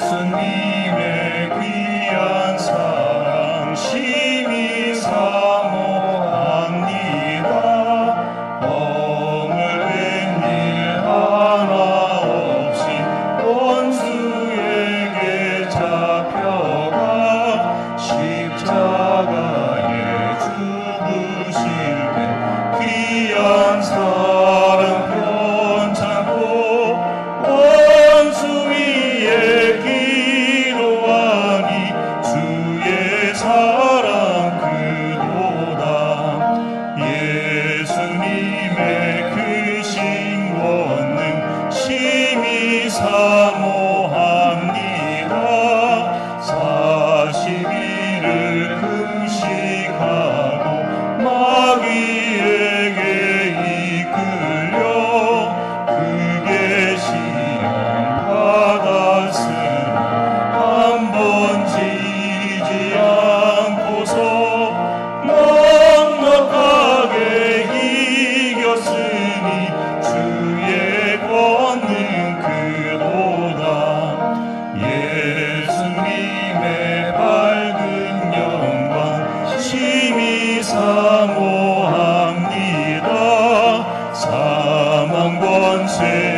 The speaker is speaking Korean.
예수님의 귀한 사랑 심히 사모합니다. 허물된 일 하나 없이 원수에게 잡혀가 십자가에 죽으실 때 귀한 사랑 편찮고 원수 위에 기도하니 주의 사랑 크도다. 예수님의 크신 권능 심히 사모합니다. 40일을 금식하고 마귀에게 이끌려 그게 시험 받았으나 한 번 지지 않고서 넉넉하게 이겼으니 주의 권능 크도다. 예수님의 밝은 영광 심히 사모합니다. 사망 권세